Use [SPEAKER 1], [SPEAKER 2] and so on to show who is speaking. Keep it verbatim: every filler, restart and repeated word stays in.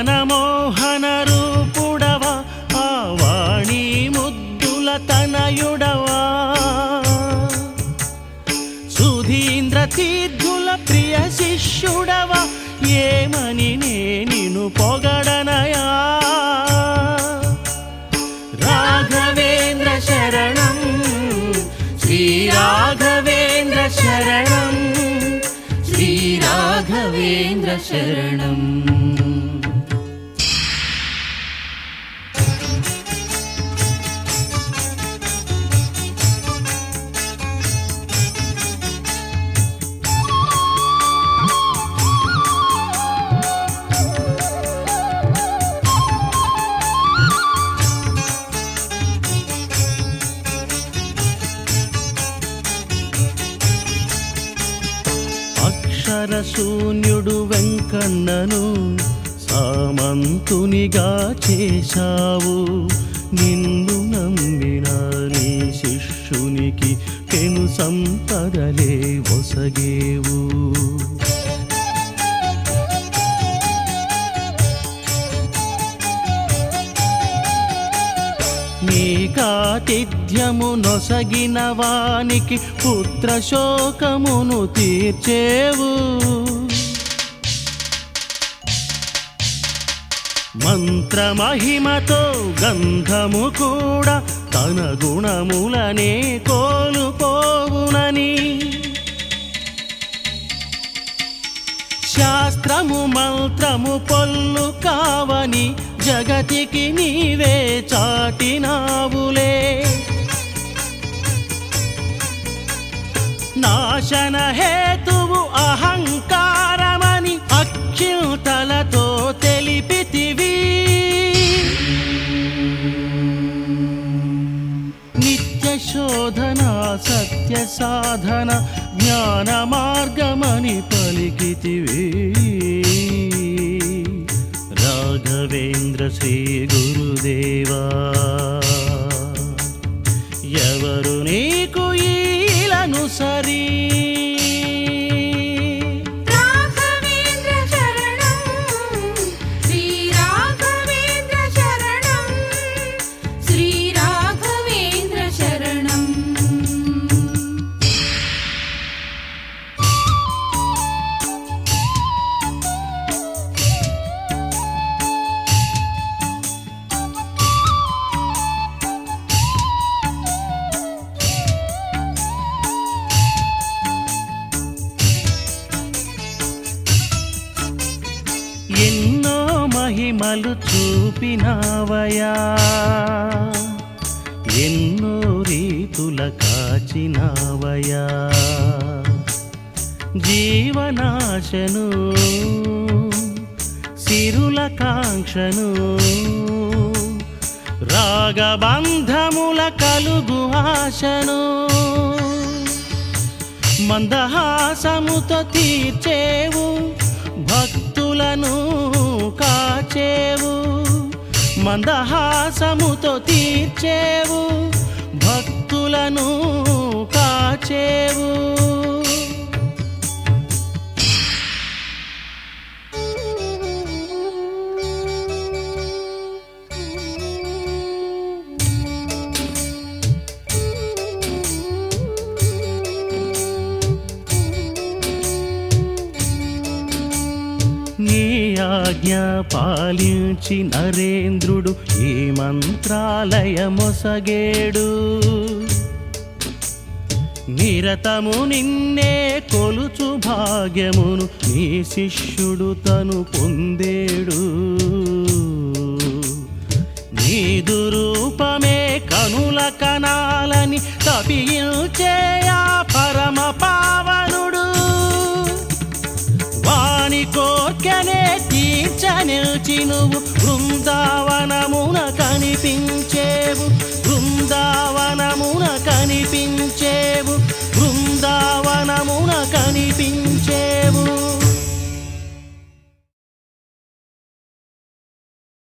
[SPEAKER 1] మనమోహన రూపుడవా ఆ వాణి ముద్దుల తనయుడవా సుధీంద్ర తీర్థుల ప్రియ శిష్యుడవా ఏమని నేను పొగడనయా రాఘవేంద్ర శరణం శ్రీ రాఘవేంద్ర శరణం శ్రీ రాఘవేంద్ర శరణం శూన్యుడు వెంకన్నను సామంతునిగా చేశావు నిన్ను నమ్మిన నీ శిష్యునికి పెను సంపదలే ఒసగేవు నీకాతిథ్యము నొసగిన వానికి పుత్ర శోకమును తీర్చేవు మంత్రమహిమతో గంధము కూడా తన గుణములనే కోల్పోవునని శాస్త్రము మంత్రము పొల్లు కావని జగతికి నీవే చాటినావులే నాశన హేతువు అహంకారమని అక్షింతలతో తెలిపితివి నిత్య శోధన సత్య సాధన జ్ఞాన మార్గమని పలికితివి రాఘవేంద్ర శ్రీ గురుదేవా ఎవరు నీకు ఈలను సరి ఎన్నో మహిమలు చూపినావయా ఎన్నో రీతుల కాచినావయా జీవనాశను సిరుల కాంక్షను రాగబంధముల కలుగు ఆశను మందహాసముతో తీర్చేవు భక్తులను కాచేవు మందహాసముతో తీర్చేవు భక్తులను కాచేవు నీ ఆజ్ఞ పాలించి నరేంద్రుడు ఈ మంత్రాలయమొసగేడు నిరతము నిన్నే కొలుచు భాగ్యమును నీ శిష్యుడు తను పొందేడు నీదు రూపమే కనుల కనాలని తపించే ఆ పరమ పావనుడు వాని కోర్కెనే తీర్చనిల్చి నువ్వు బృందావనమున కనిపించేవు బృందావనమున కనిపించేవు బృందావనమున కనిపించేవు